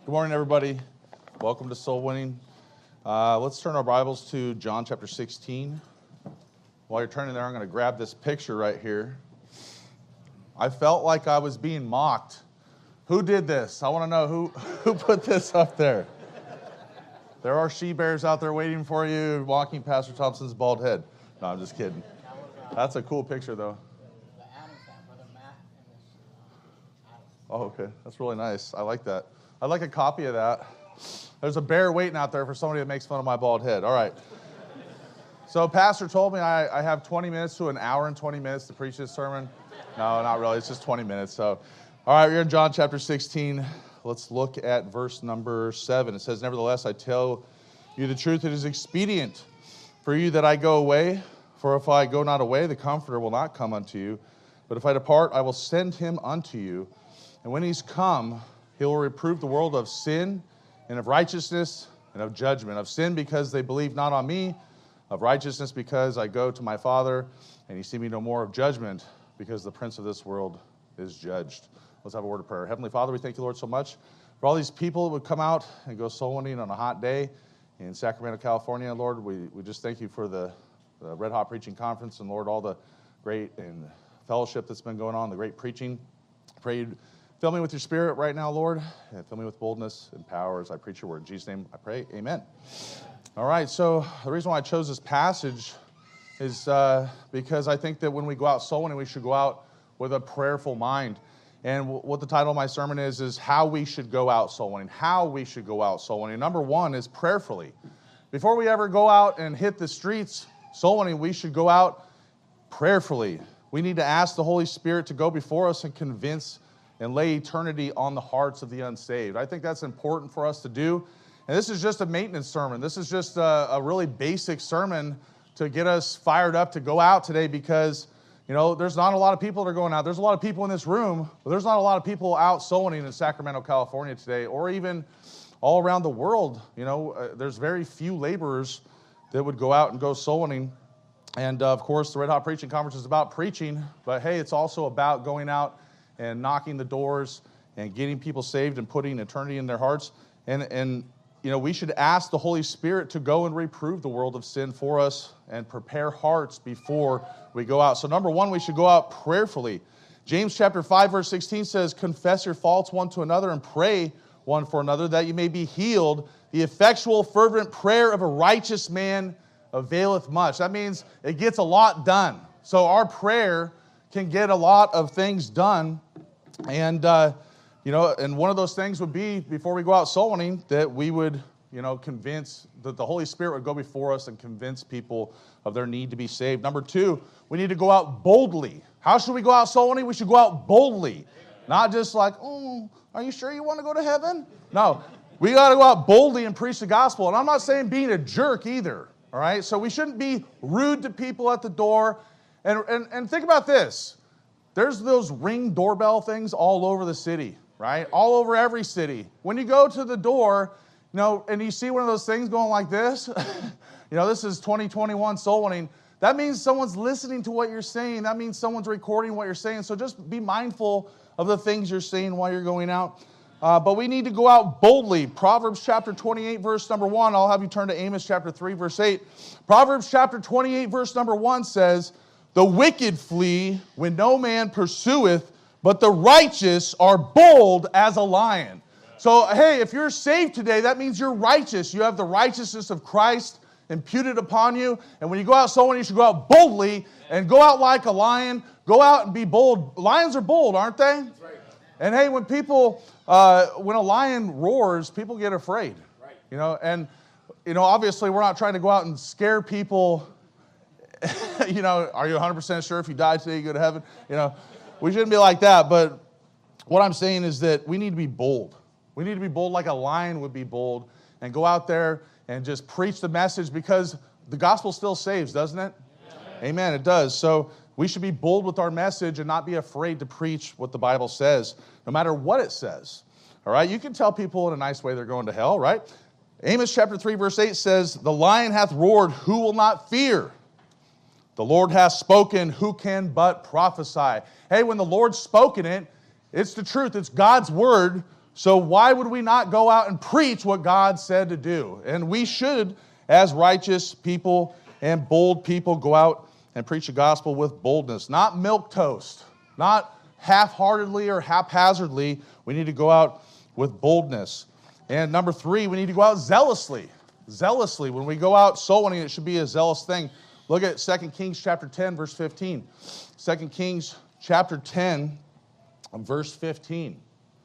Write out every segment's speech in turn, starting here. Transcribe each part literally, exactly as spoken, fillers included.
Good morning, everybody. Welcome to Soul Winning. Uh, let's turn our Bibles to John chapter sixteen. While you're turning there, I'm going to grab this picture right here. I felt like I was being mocked. Who did this? I want to know who, who put this up there. There are she-bears out there waiting for you, walking Pastor Thompson's bald head. No, I'm just kidding. That's a cool picture, though. Oh, okay. That's really nice. I like that. I'd like a copy of that. There's a bear waiting out there for somebody that makes fun of my bald head. All right. So Pastor told me I, I have twenty minutes to an hour and twenty minutes to preach this sermon. No, not really. It's just twenty minutes. So, all right, we're in John chapter sixteen. Let's look at verse number seven. It says, "Nevertheless, I tell you the truth, it is expedient for you that I go away. For if I go not away, the Comforter will not come unto you. But if I depart, I will send him unto you. And when he's come, he will reprove the world of sin and of righteousness and of judgment. Of sin because they believe not on me. Of righteousness because I go to my Father, and you see me no more. Of judgment because the prince of this world is judged." Let's have a word of prayer. Heavenly Father, we thank you, Lord, so much for all these people that would come out and go soul winning on a hot day in Sacramento, California. Lord, we, we just thank you for the, the Red Hot Preaching Conference, and Lord, all the great and fellowship that's been going on, the great preaching. I pray you'd fill me with your Spirit right now, Lord, and fill me with boldness and power as I preach your word. In Jesus' name I pray, amen. All right, so the reason why I chose this passage is uh, because I think that when we go out soul winning, we should go out with a prayerful mind. And w- what the title of my sermon is, is how we should go out soul winning. How we should go out soul winning. Number one is prayerfully. Before we ever go out and hit the streets soul winning, we should go out prayerfully. We need to ask the Holy Spirit to go before us and convince and lay eternity on the hearts of the unsaved. I think that's important for us to do. And this is just a maintenance sermon. This is just a, a really basic sermon to get us fired up to go out today because, you know, there's not a lot of people that are going out. There's a lot of people in this room, but there's not a lot of people out soul winning in Sacramento, California today, or even all around the world. You know, uh, there's very few laborers that would go out and go soul winning. And, uh, of course, the Red Hot Preaching Conference is about preaching, but, hey, it's also about going out and knocking the doors and getting people saved and putting eternity in their hearts. And, and you know, we should ask the Holy Spirit to go and reprove the world of sin for us and prepare hearts before we go out. So number one, we should go out prayerfully. James chapter five, verse sixteen says, "Confess your faults one to another and pray one for another that you may be healed. The effectual, fervent prayer of a righteous man availeth much." That means it gets a lot done. So our prayer can get a lot of things done. And, uh, you know, and one of those things would be, before we go out soul winning, that we would, you know, convince, that the Holy Spirit would go before us and convince people of their need to be saved. Number two, we need to go out boldly. How should we go out soul winning? We should go out boldly. Not just like, oh, are you sure you want to go to heaven? No, we got to go out boldly and preach the gospel. And I'm not saying being a jerk either, all right? So we shouldn't be rude to people at the door. And, and, and think about this. There's those Ring doorbell things all over the city, right? All over every city. When you go to the door, you know, and you see one of those things going like this, you know, this is twenty twenty-one soul winning. That means someone's listening to what you're saying. That means someone's recording what you're saying. So just be mindful of the things you're saying while you're going out. Uh, but we need to go out boldly. Proverbs chapter twenty-eight, verse number one. I'll have you turn to Amos chapter three, verse eight. Proverbs chapter twenty-eight, verse number one says, "The wicked flee when no man pursueth, but the righteous are bold as a lion." So, hey, if you're saved today, that means you're righteous. You have the righteousness of Christ imputed upon you. And when you go out soul winning, you should go out boldly and go out like a lion. Go out and be bold. Lions are bold, aren't they? That's right. And hey, when people, uh, when a lion roars, people get afraid. Right. You know, and, you know, obviously we're not trying to go out and scare people. You know, are you one hundred percent sure if you die today you go to heaven? You know, we shouldn't be like that. But what I'm saying is that we need to be bold. We need to be bold like a lion would be bold and go out there and just preach the message because the gospel still saves, doesn't it? Amen. Amen, it does. So we should be bold with our message and not be afraid to preach what the Bible says, no matter what it says. All right, you can tell people in a nice way they're going to hell, right? Amos chapter three, verse eight says, "The lion hath roared, who will not fear? The Lord hath spoken, who can but prophesy?" Hey, when the Lord's spoken it, it's the truth. It's God's word. So why would we not go out and preach what God said to do? And we should, as righteous people and bold people, go out and preach the gospel with boldness, not milquetoast, not half-heartedly or haphazardly. We need to go out with boldness. And number three, we need to go out zealously. Zealously. When we go out soul winning, it should be a zealous thing. Look at Second Kings chapter ten, verse fifteen. Second Kings chapter ten, verse fifteen.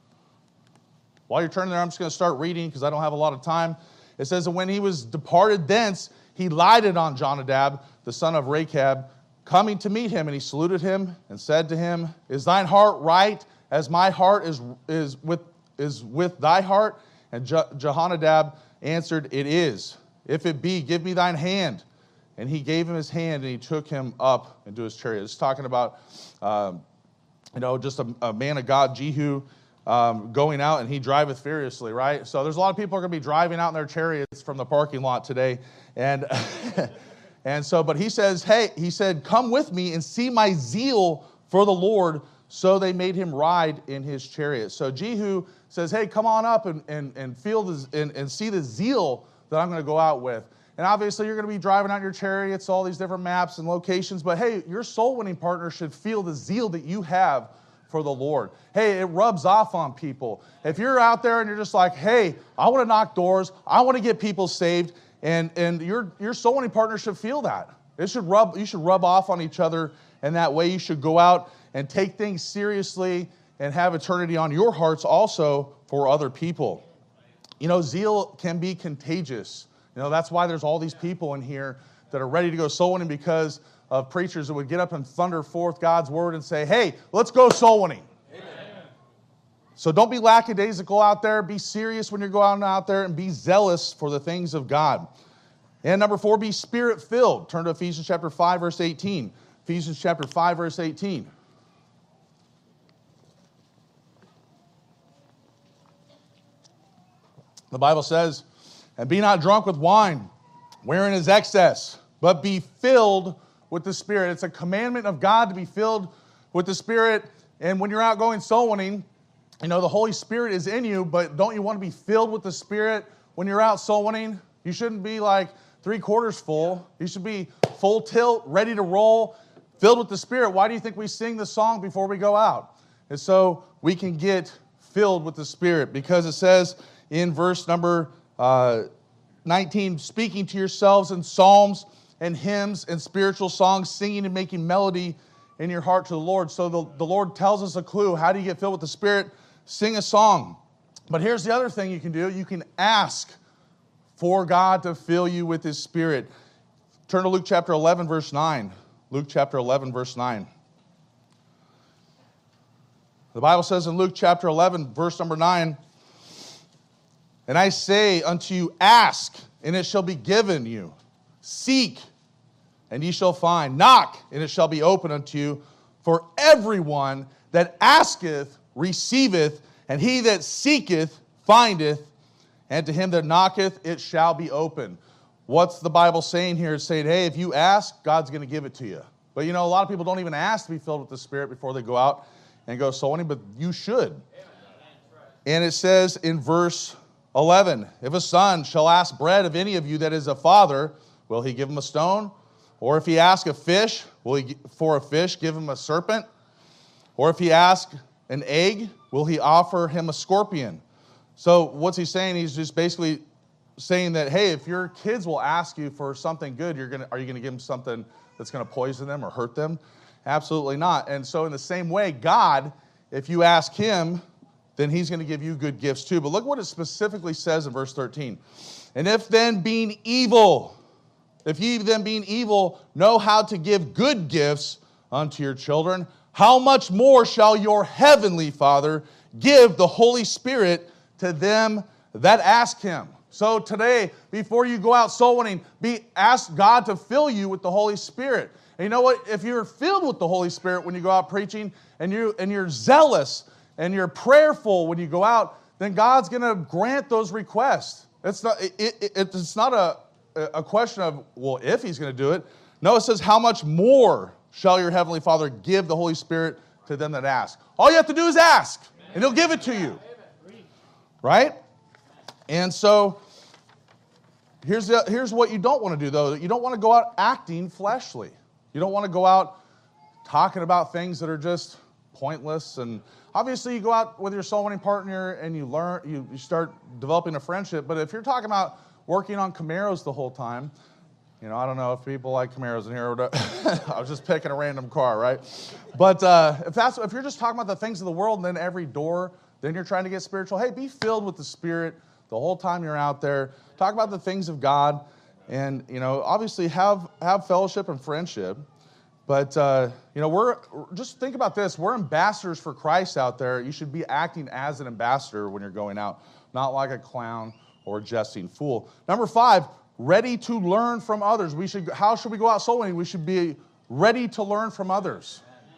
While you're turning there, I'm just going to start reading because I don't have a lot of time. It says, and when he was departed thence, he lighted on Jonadab, the son of Rechab, coming to meet him. And he saluted him and said to him, is thine heart right as my heart is, is, with, is with thy heart? And Je- Jehonadab answered, it is. If it be, give me thine hand. And he gave him his hand, and he took him up into his chariot. It's talking about, um, you know, just a, a man of God, Jehu, um, going out, and he driveth furiously, right? So there's a lot of people are going to be driving out in their chariots from the parking lot today. And and so, but he says, hey, he said, come with me and see my zeal for the Lord. So they made him ride in his chariot. So Jehu says, hey, come on up and, and, and feel this, and, and see the zeal that I'm going to go out with. And obviously you're going to be driving out your chariots, all these different maps and locations, but hey, your soul winning partner should feel the zeal that you have for the Lord. Hey, it rubs off on people. If you're out there and you're just like, hey, I want to knock doors, I want to get people saved, and, and your, your soul winning partner should feel that. It should rub, you should rub off on each other, and that way you should go out and take things seriously and have eternity on your hearts also for other people. You know, zeal can be contagious. You know, that's why there's all these people in here that are ready to go soul winning, because of preachers that would get up and thunder forth God's word and say, hey, let's go soul winning. Amen. So don't be lackadaisical out there. Be serious when you're going out there, and be zealous for the things of God. And number four, be spirit-filled. Turn to Ephesians chapter five, verse eighteen. Ephesians chapter five, verse eighteen. The Bible says, and be not drunk with wine, wherein is excess, but be filled with the Spirit. It's a commandment of God to be filled with the Spirit. And when you're out going soul winning, you know, the Holy Spirit is in you, but don't you want to be filled with the Spirit when you're out soul winning? You shouldn't be like three quarters full. You should be full tilt, ready to roll, filled with the Spirit. Why do you think we sing the song before we go out? And so we can get filled with the Spirit, because it says in verse number uh, nineteen, speaking to yourselves in psalms and hymns and spiritual songs, singing and making melody in your heart to the Lord. So the, the Lord tells us a clue. How do you get filled with the Spirit? Sing a song. But here's the other thing you can do. You can ask for God to fill you with His Spirit. Turn to Luke chapter eleven, verse nine. Luke chapter eleven, verse nine. The Bible says in Luke chapter eleven, verse number nine, and I say unto you, ask, and it shall be given you. Seek, and ye shall find. Knock, and it shall be opened unto you. For everyone that asketh receiveth, and he that seeketh findeth, and to him that knocketh it shall be opened. What's the Bible saying here? It's saying, hey, if you ask, God's going to give it to you. But you know, a lot of people don't even ask to be filled with the Spirit before they go out and go soul winning, but you should. And it says in verse eleven, if a son shall ask bread of any of you that is a father, will he give him a stone? Or if he ask a fish, will he for a fish give him a serpent? Or if he ask an egg, will he offer him a scorpion? So what's he saying? He's just basically saying that, hey, if your kids will ask you for something good, you're gonna, are you going to give them something that's going to poison them or hurt them? Absolutely not. And so in the same way, God, if you ask Him, then He's going to give you good gifts too. But look what it specifically says in verse thirteen. And if then being evil, if ye then being evil know how to give good gifts unto your children, how much more shall your heavenly Father give the Holy Spirit to them that ask Him? So today, before you go out soul winning, be ask God to fill you with the Holy Spirit. And you know what? If you're filled with the Holy Spirit when you go out preaching, and you and you're zealous and you're prayerful when you go out, then God's going to grant those requests. It's not it, it, it's not a a question of, well, if He's going to do it. No, it says, how much more shall your heavenly Father give the Holy Spirit to them that ask? All you have to do is ask, and He'll give it to you. right? And so here's, the, here's what you don't want to do, though. You don't want to go out acting fleshly. You don't want to go out talking about things that are just pointless. And obviously you go out with your soul winning partner and you learn, you, you start developing a friendship. But if you're talking about working on Camaros the whole time, you know, I don't know if people like Camaros in here. I was just picking a random car, right? But uh, if that's if you're just talking about the things of the world and then every door, then you're trying to get spiritual. Hey, be filled with the Spirit the whole time you're out there. Talk about the things of God, and you know, obviously have have fellowship and friendship. But uh, you know, we're just think about this. We're ambassadors for Christ out there. You should be acting as an ambassador when you're going out, not like a clown or a jesting fool. Number five. Ready to learn from others. We should. How should we go out soul winning? We should be ready to learn from others.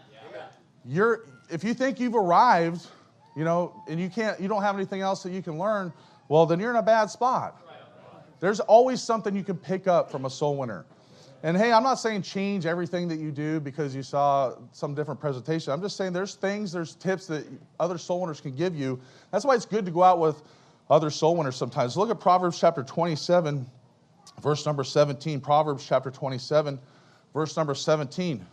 You're, if you think you've arrived, you know, and you can't, you don't have anything else that you can learn, well, then you're in a bad spot. There's always something you can pick up from a soul winner. And hey, I'm not saying change everything that you do because you saw some different presentation. I'm just saying there's things, there's tips that other soul winners can give you. That's why it's good to go out with other soul winners sometimes. Look at Proverbs chapter twenty-seven. Verse number seventeen, Proverbs chapter twenty-seven, verse number seventeen.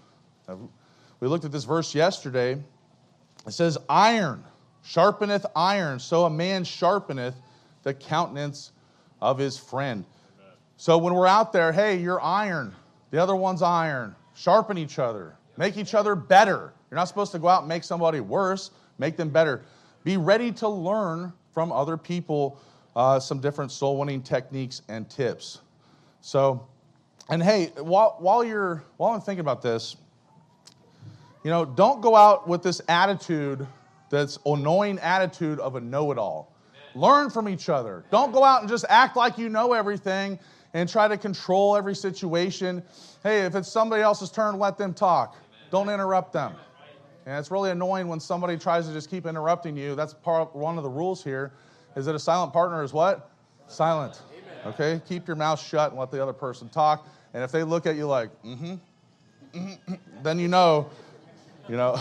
We looked at this verse yesterday. It says, iron sharpeneth iron, so a man sharpeneth the countenance of his friend. Amen. So when we're out there, hey, you're iron, the other one's iron. Sharpen each other. Make each other better. You're not supposed to go out and make somebody worse. Make them better. Be ready to learn from other people uh, some different soul-winning techniques and tips. So, and hey, while, while you're, while I'm thinking about this, you know, don't go out with this attitude, this annoying attitude of a know-it-all. Learn from each other. Don't go out and just act like you know everything and try to control every situation. Hey, if it's somebody else's turn, let them talk. Don't interrupt them. And it's really annoying when somebody tries to just keep interrupting you. That's part, one of the rules here, is that a silent partner is what? Silent. Okay, keep your mouth shut and let the other person talk. And if they look at you like, mm-hmm, mm-hmm, then you know, you know,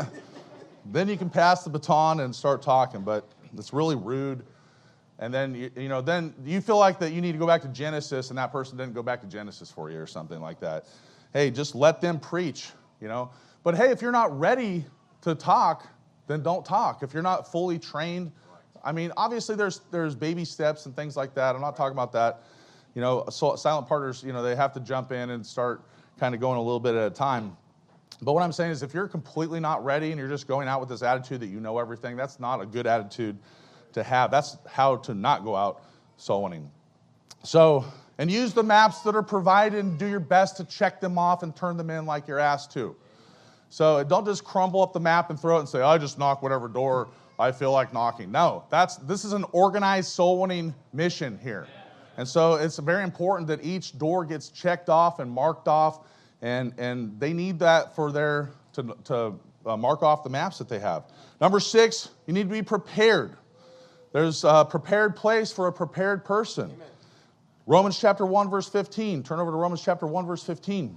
then you can pass the baton and start talking. But it's really rude. And then, you, you know, then you feel like that you need to go back to Genesis and that person didn't go back to Genesis for you or something like that. Hey, just let them preach, you know. But hey, if you're not ready to talk, then don't talk. If you're not fully trained, I mean, obviously there's there's baby steps and things like that. I'm not talking about that. You know, so silent partners, you know, they have to jump in and start kind of going a little bit at a time. But what I'm saying is if you're completely not ready and you're just going out with this attitude that you know everything, that's not a good attitude to have. That's how to not go out soul winning. So, and use the maps that are provided and do your best to check them off and turn them in like you're asked to. So don't just crumble up the map and throw it and say, I just knock whatever door I feel like knocking. No, that's this is an organized soul-winning mission here. And so it's very important that each door gets checked off and marked off, and, and they need that for their to, to uh, mark off the maps that they have. Number six, you need to be prepared. There's a prepared place for a prepared person. Amen. Romans chapter one, verse fifteen. Turn over to Romans chapter one, verse fifteen.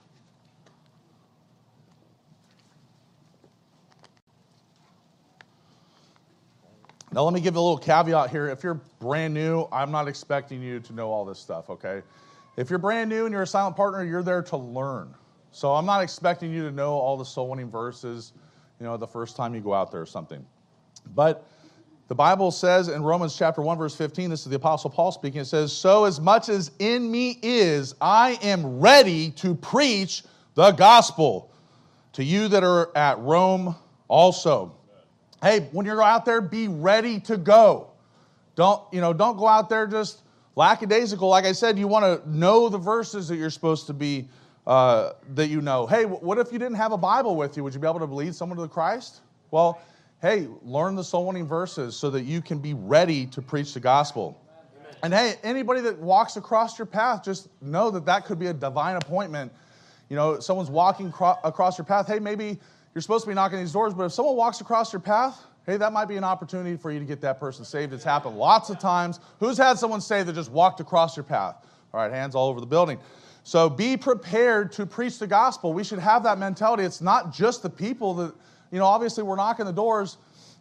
Now, let me give you a little caveat here. If you're brand new, I'm not expecting you to know all this stuff, okay? If you're brand new and you're a silent partner, you're there to learn. So I'm not expecting you to know all the soul-winning verses, you know, the first time you go out there or something. But the Bible says in Romans chapter one, verse fifteen, this is the Apostle Paul speaking, it says, so as much as in me is, I am ready to preach the gospel to you that are at Rome also. Hey, when you're out there, be ready to go. Don't, you know, don't go out there just lackadaisical. Like I said, you want to know the verses that you're supposed to be, uh, that you know. Hey, what if you didn't have a Bible with you? Would you be able to lead someone to the Christ? Well, hey, learn the soul-winning verses so that you can be ready to preach the gospel. Amen. And hey, anybody that walks across your path, just know that that could be a divine appointment. You know, someone's walking cro- across your path. Hey, maybe you're supposed to be knocking these doors, but if someone walks across your path, hey, that might be an opportunity for you to get that person saved. It's happened lots of times. Who's had someone saved that just walked across your path? All right, hands all over the building. So be prepared to preach the gospel. We should have that mentality. It's not just the people that, you know, obviously we're knocking the doors,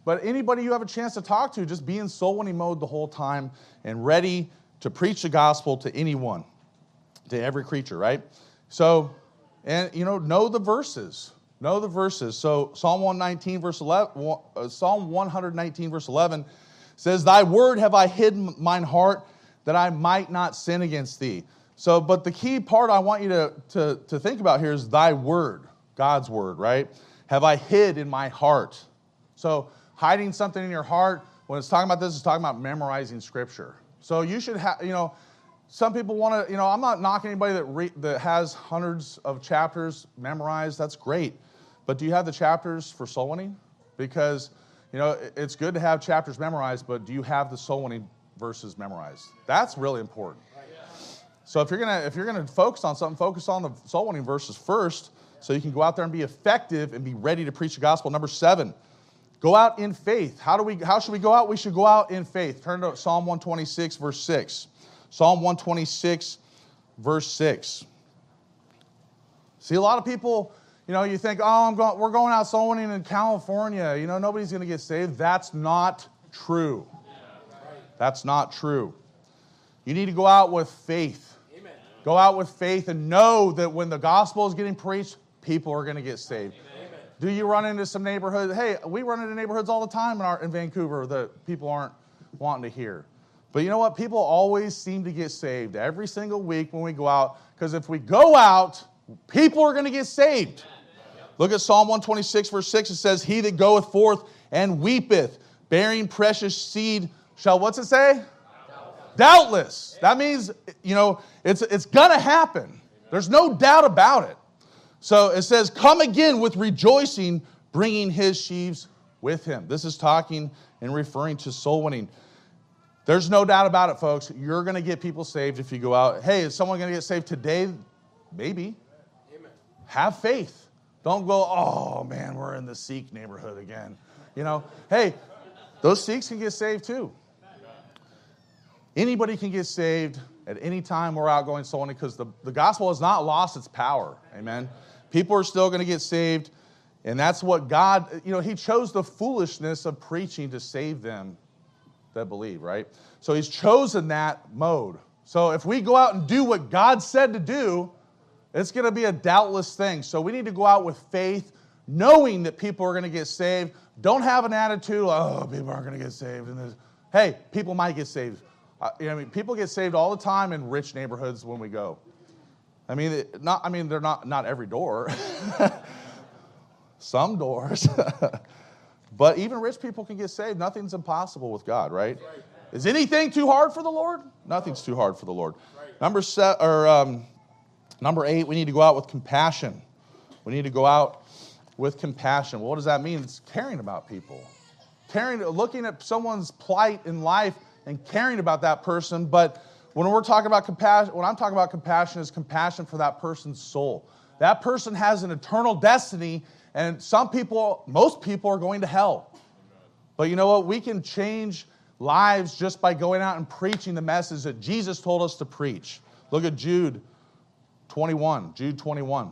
But anybody you have a chance to talk to, just be in soul winning mode the whole time and ready to preach the gospel to anyone, to every creature, right? So, and you know, know the verses. Know the verses. So Psalm one nineteen, verse eleven, uh, Psalm one nineteen, verse eleven says, "Thy word have I hid mine heart, that I might not sin against thee." So, but the key part I want you to, to, to think about here is thy word, God's word, right? Have I hid in my heart. So hiding something in your heart, when it's talking about this, it's talking about memorizing Scripture. So you should have, you know, some people want to, you know, I'm not knocking anybody that, re- that has hundreds of chapters memorized. That's great. But do you have the chapters for soul winning? Because, you know, it's good to have chapters memorized, but do you have the soul winning verses memorized? That's really important. So if you're gonna if you're gonna focus on something, focus on the soul winning verses first, so you can go out there and be effective and be ready to preach the gospel. Number seven, go out in faith. How do we? How should we go out? We should go out in faith. Turn to Psalm one twenty-six, verse six. Psalm one twenty-six, verse six. See, a lot of people, you know, you think, oh, I'm going, we're going out soul winning in California. You know, nobody's going to get saved. That's not true. That's not true. You need to go out with faith. Amen. Go out with faith and know that when the gospel is getting preached, people are going to get saved. Amen. Do you run into some neighborhoods? Hey, we run into neighborhoods all the time in, our, in Vancouver that people aren't wanting to hear. But you know what? People always seem to get saved every single week when we go out. Because if we go out, people are going to get saved. Amen. Look at Psalm one twenty-six, verse six. It says, "He that goeth forth and weepeth, bearing precious seed, shall," what's it say? Doubtless. That means, you know, it's it's going to happen. There's no doubt about it. So it says, "Come again with rejoicing, bringing his sheaves with him." This is talking and referring to soul winning. There's no doubt about it, folks. You're going to get people saved if you go out. Hey, is someone going to get saved today? Maybe. Amen. Have faith. Don't go, oh, man, we're in the Sikh neighborhood again. You know, hey, those Sikhs can get saved too. Anybody can get saved at any time we're out going soul winning, because the, the gospel has not lost its power. Amen. People are still going to get saved. And that's what God, you know, he chose the foolishness of preaching to save them that believe, right? So he's chosen that mode. So if we go out and do what God said to do, it's going to be a doubtless thing. So we need to go out with faith, knowing that people are going to get saved. Don't have an attitude, oh, people aren't going to get saved. And there's, hey, people might get saved. Uh, you know, I mean, people get saved all the time in rich neighborhoods when we go. I mean, it, not. I mean, they're not not every door. Some doors. But even rich people can get saved. Nothing's impossible with God, right? Right. Is anything too hard for the Lord? Nothing's too hard for the Lord. Right. Number set, or um, number eight, we need to go out with compassion. We need to go out with compassion. Well, what does that mean? It's caring about people, caring, looking at someone's plight in life and caring about that person. But when we're talking about compassion, when I'm talking about compassion, is compassion for that person's soul. That person has an eternal destiny, and some people, most people are going to hell. But you know what? We can change lives just by going out and preaching the message that Jesus told us to preach. Look at Jude twenty-one. Jude twenty-one.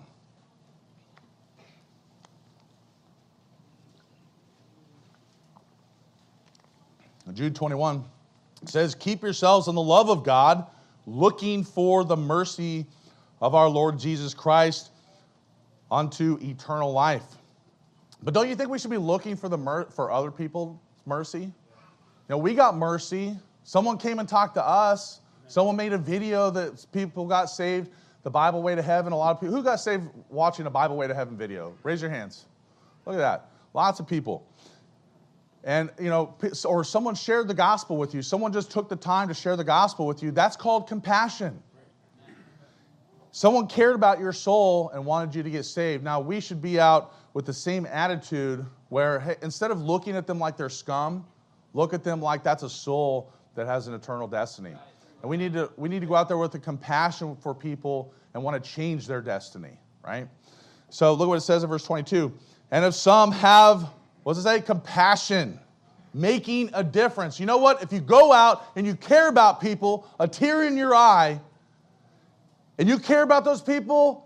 Jude twenty-one. It says, "Keep yourselves in the love of God, looking for the mercy of our Lord Jesus Christ unto eternal life." But don't you think we should be looking for the mer- for other people's mercy? You know, we got mercy. Someone came and talked to us. Someone made a video that people got saved. The Bible Way to Heaven. A lot of people. Who got saved watching a Bible Way to Heaven video? Raise your hands. Look at that. Lots of people. And, you know, or someone shared the gospel with you. Someone just took the time to share the gospel with you. That's called compassion. Someone cared about your soul and wanted you to get saved. Now, we should be out with the same attitude where, hey, instead of looking at them like they're scum, look at them like that's a soul that has an eternal destiny. And we need to we need to go out there with a compassion for people and want to change their destiny, right? So look what it says in verse twenty-two. "And if some have," what does it say? Compassion, making a difference. You know what? If you go out and you care about people, a tear in your eye, and you care about those people,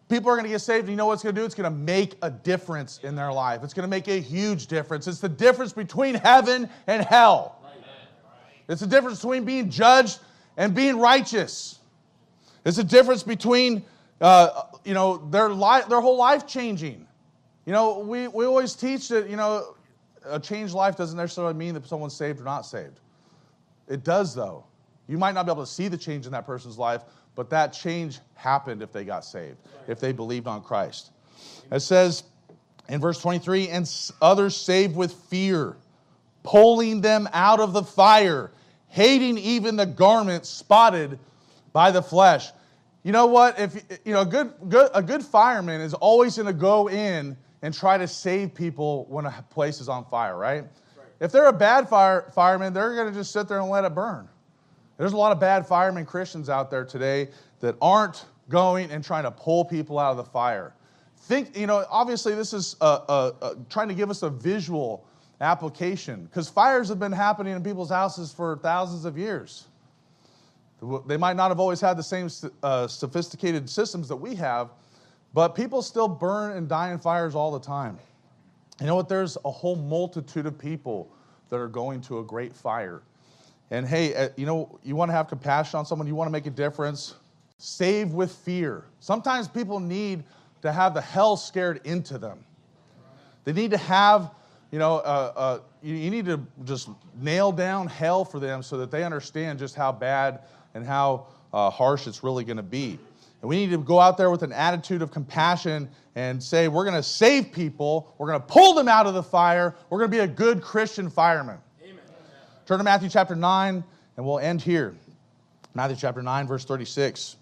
People are going to get saved, and you know what it's going to do? It's going to make a difference in their life. It's going to make a huge difference. It's the difference between heaven and hell. It's the difference between being judged and being righteous. It's the difference between, uh, you know, their life, their whole life changing. You know, we, we always teach that, you know, a changed life doesn't necessarily mean that someone's saved or not saved. It does, though. You might not be able to see the change in that person's life, but that change happened if they got saved, if they believed on Christ. It says in verse twenty-three, and others saved with fear, pulling them out of the fire, hating even the garment spotted by the flesh. You know what? If you know, a good, good, a good fireman is always going to go in and try to save people when a place is on fire, right? right. If they're a bad fire, fireman, they're going to just sit there and let it burn. There's a lot of bad firemen Christians out there today that aren't going and trying to pull people out of the fire. Think, you know, obviously this is a, a, a, trying to give us a visual application, because fires have been happening in people's houses for thousands of years. They might not have always had the same uh, sophisticated systems that we have, but people still burn and die in fires all the time. You know what? There's a whole multitude of people that are going to a great fire. And hey, you know, you want to have compassion on someone, you want to make a difference, save with fear. Sometimes people need to have the hell scared into them. They need to have, you know, uh, uh, you, you need to just nail down hell for them so that they understand just how bad and how uh, harsh it's really going to be. And we need to go out there with an attitude of compassion and say, we're going to save people, we're going to pull them out of the fire, we're going to be a good Christian fireman. Amen. Turn to Matthew chapter nine, and we'll end here. Matthew chapter nine, verse thirty-six.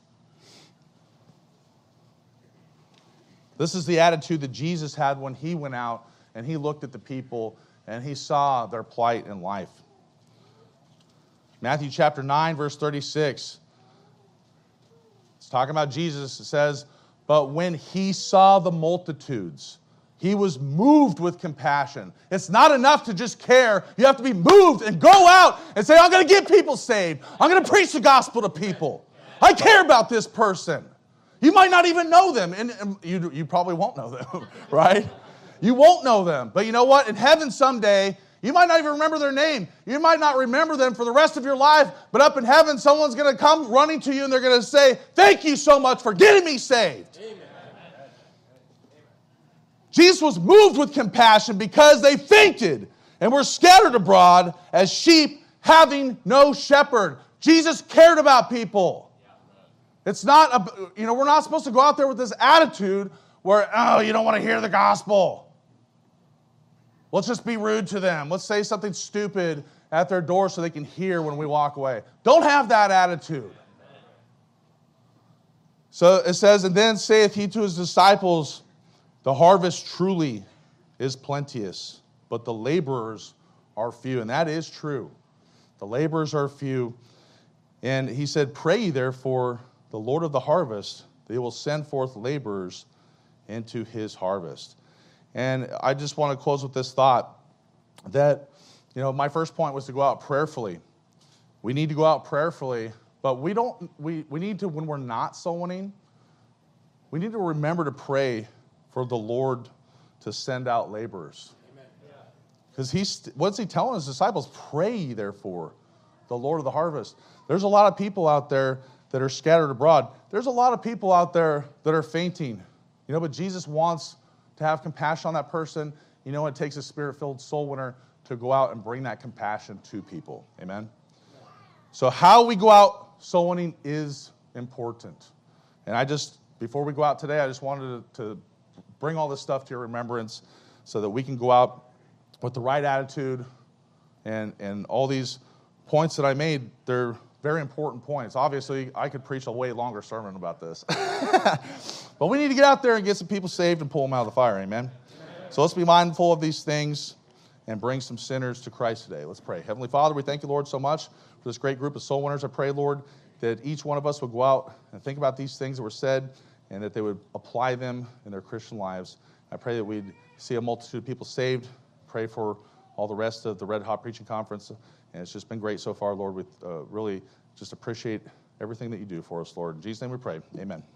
This is the attitude that Jesus had when he went out and he looked at the people and he saw their plight in life. Matthew chapter nine, verse thirty-six. It's talking about Jesus. It says, but when he saw the multitudes, he was moved with compassion. It's not enough to just care. You have to be moved and go out and say, I'm going to get people saved. I'm going to preach the gospel to people. I care about this person. You might not even know them, and you, you probably won't know them, right? You won't know them. But you know what? In heaven someday, you might not even remember their name. You might not remember them for the rest of your life, but up in heaven, someone's going to come running to you and they're going to say, thank you so much for getting me saved. Amen. Jesus was moved with compassion because they fainted and were scattered abroad as sheep having no shepherd. Jesus cared about people. It's not, a, you know, we're not supposed to go out there with this attitude where, oh, you don't want to hear the gospel. Let's just be rude to them. Let's say something stupid at their door so they can hear when we walk away. Don't have that attitude. So it says, and then saith he to his disciples, the harvest truly is plenteous, but the laborers are few. And that is true. The laborers are few. And he said, pray ye therefore the Lord of the harvest, that he will send forth laborers into his harvest. And I just want to close with this thought that, you know, my first point was to go out prayerfully. We need to go out prayerfully, but we don't, we, we need to, when we're not soul winning, we need to remember to pray for the Lord to send out laborers. Because he's, what's he telling his disciples? Pray ye therefore the Lord of the harvest. There's a lot of people out there that are scattered abroad. There's a lot of people out there that are fainting. You know, but Jesus wants to have compassion on that person. You know, it takes a spirit-filled soul winner to go out and bring that compassion to people. Amen? So how we go out soul winning is important. And I just, before we go out today, I just wanted to, to bring all this stuff to your remembrance so that we can go out with the right attitude. And, and all these points that I made, they're very important points. Obviously, I could preach a way longer sermon about this. But we need to get out there and get some people saved and pull them out of the fire, amen? Amen? So let's be mindful of these things and bring some sinners to Christ today. Let's pray. Heavenly Father, we thank you, Lord, so much for this great group of soul winners. I pray, Lord, that each one of us would go out and think about these things that were said and that they would apply them in their Christian lives. I pray that we'd see a multitude of people saved. Pray for all the rest of the Red Hot Preaching Conference. And it's just been great so far, Lord. We uh, really just appreciate everything that you do for us, Lord. In Jesus' name we pray. Amen.